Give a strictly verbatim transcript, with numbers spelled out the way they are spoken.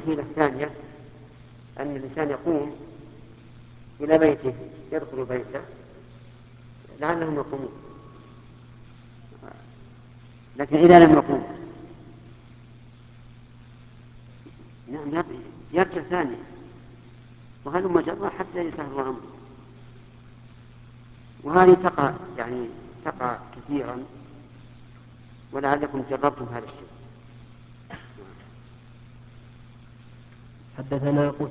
الحيلة الثانية أن الإنسان يقوم إلى بيته، يدخل بيته لعلهم يقومون، لكن إذا لم يقوم نعم يرجع ثاني، وهل مجرى حتى يسهل أمره. وهذه تقع يعني تقع كثيرا، ولعلكم جربتم هذا الشيء. حدثنا